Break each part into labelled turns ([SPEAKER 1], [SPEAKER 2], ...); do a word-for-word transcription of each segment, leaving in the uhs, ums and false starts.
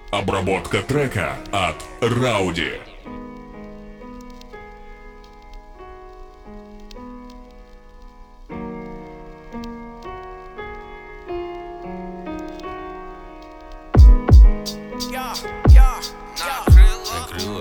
[SPEAKER 1] Обработка трека от Рауди.
[SPEAKER 2] Накрыло.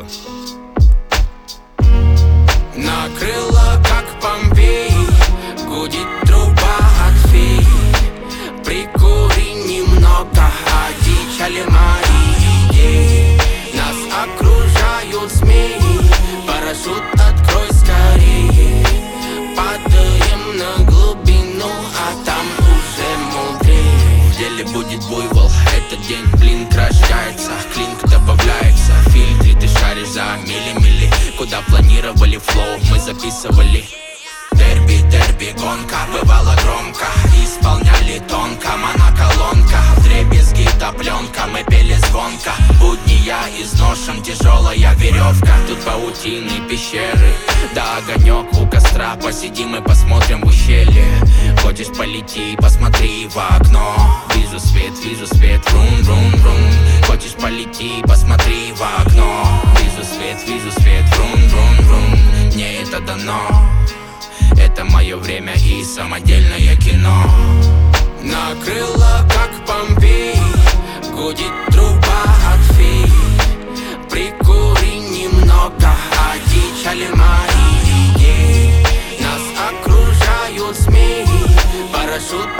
[SPEAKER 2] Накрыло, как Помпей, гудит труба от феи. Прикури немного, одичали мои идеи. Нас окружают змеи, парашют открой скорее. Падаем на глубину, а там уже мудрее. В деле будет буйвол, этот день блинк рождается, клинк добавляется. В фильтре ты шаришь за мили-мили. Куда планировали флоу, мы записывали. Дерби, дерби, гонка, бывало громко. Исполняли тонко, моноколонка. Вдребезги до пленка, мы пели звонко. Будни я изношен, тяжелая веревка. Тут паутины, пещеры, да огонек у костра. Посидим и посмотрим в ущелье. Хочешь полети, посмотри в окно. Вижу свет, вижу свет, рум, рум, рум. Хочешь полети, посмотри в окно. Вижу свет, вижу свет, рум, рум, рум. Мне это дано. Это мое время и самодельное кино. Накрыло, как Помпей, гудит труба от феи. Прикури немного, одичали мои идеи. Нас окружают змеи, парашют